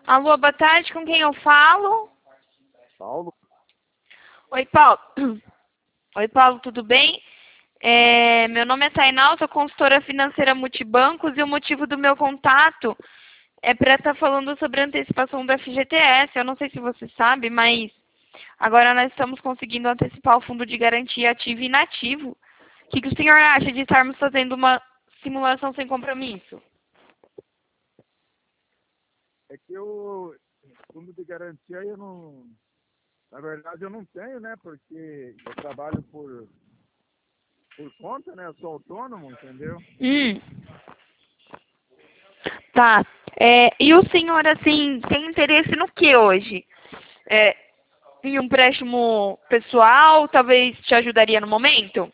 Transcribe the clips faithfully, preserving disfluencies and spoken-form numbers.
Alô, boa tarde, com quem eu falo? Paulo? Oi, Paulo. Oi, Paulo, tudo bem? É, meu nome é Tainal, sou consultora financeira Multibancos e o motivo do meu contato é para estar falando sobre a antecipação do F G T S. Eu não sei se você sabe, mas agora nós estamos conseguindo antecipar o fundo de garantia ativo e inativo. O que, que o senhor acha de estarmos fazendo uma simulação sem compromisso? É que o fundo de garantia eu não. Na verdade eu não tenho, né? Porque eu trabalho por, por conta, né? Eu sou autônomo, entendeu? Hum. Tá. É, e o senhor, assim, tem interesse no que hoje? É, em um empréstimo pessoal, talvez te ajudaria no momento?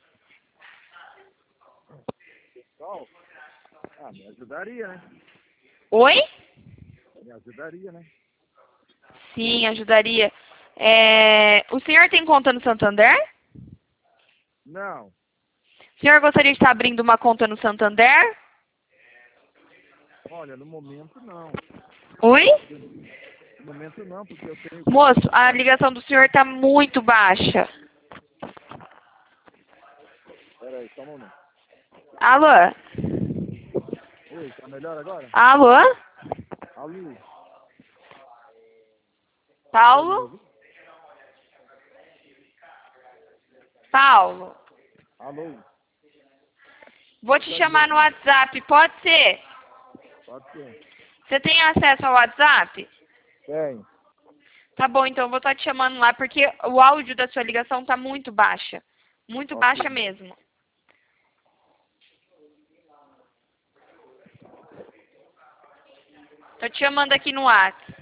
Pessoal, ah, me ajudaria, né? Oi? Me ajudaria, né? Sim, ajudaria. É, o senhor tem conta no Santander? Não, O senhor gostaria de estar abrindo uma conta no Santander? olha, no momento não. Oi? No momento não, porque eu tenho. Moço, a ligação do senhor está muito baixa. Peraí, só um momento. Alô? Oi, tá melhor agora? Alô? Alô? Consegue me Paulo? ouvir? Paulo? Alô? Vou te Consegue me chamar no ouvir? WhatsApp, pode ser? Pode ser. Você tem acesso ao WhatsApp? Tem. Tá bom, então eu vou estar te chamando lá, porque o áudio da sua ligação tá muito baixa. Muito Ok. baixa mesmo. Tô te chamando aqui no WhatsApp.